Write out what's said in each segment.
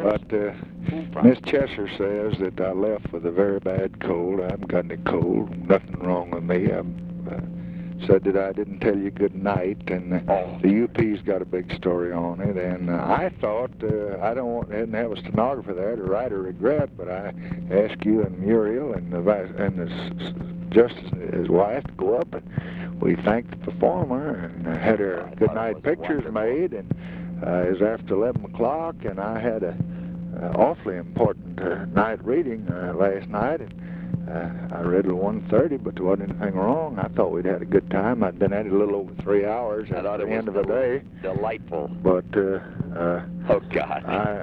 But Miss Chesser says that I left with a very bad cold. I haven't got any cold. Nothing wrong with me. I said that I didn't tell you good night, and the UP's got a big story on it. And I thought didn't have a stenographer there to write a regret, but I asked you and Muriel and his wife to go up, and we thanked the performer and had her good night pictures made. And it was after 11 o'clock, and I had a awfully important night reading last night, and I read till 1:30, but there wasn't anything wrong. I thought we'd had a good time. I'd been at it a little over 3 hours at the end of the day. Delightful. But oh God.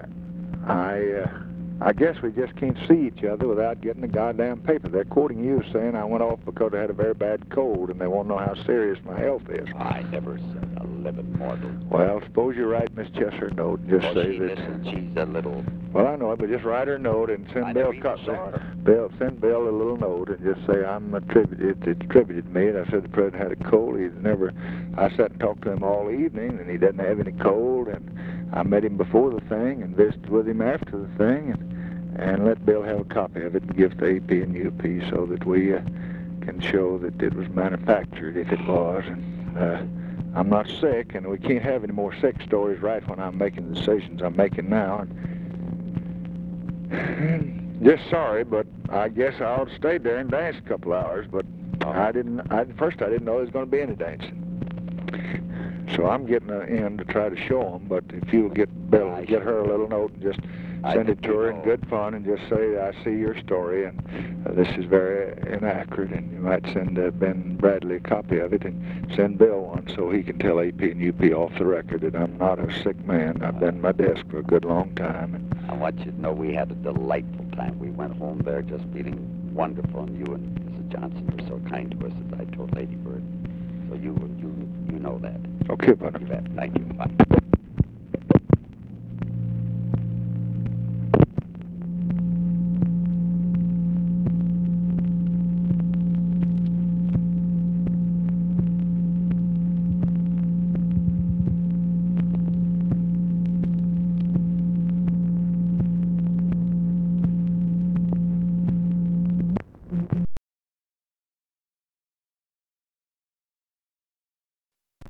I guess we just can't see each other without getting the goddamn paper. They're quoting you saying I went off because I had a very bad cold, and they want to know how serious my health is. I never said a living mortal. Well, suppose you write Miss Chesser a note and just say that... She's a little... Well, I know it, but just write her a note and send send Bill a little note and just say it's attributed to me. And I said the president had a cold. I sat and talked to him all evening, and he doesn't have any cold. And I met him before the thing and visited with him after the thing, and let Bill have a copy of it and give it to AP and UP so that we can show that it was manufactured if it was. And I'm not sick, and we can't have any more sick stories right when I'm making the decisions I'm making now. And just sorry, but I guess I ought to stay there and dance a couple hours, but I didn't know there was going to be any dancing. So I'm getting in to try to show them, but if you'll get Bill, get her a little note and just send it to her in good fun and just say, I see your story, and this is very inaccurate, and you might send Ben Bradley a copy of it and send Bill one so he can tell AP and UP off the record that I'm not a sick man. I've been at my desk for a good long time. And I want you to know we had a delightful time. We went home there just feeling wonderful, and you and Mrs. Johnson were so kind to us, as I told Lady Bird. So you know that. Okay, buddy. Thank you. Bye.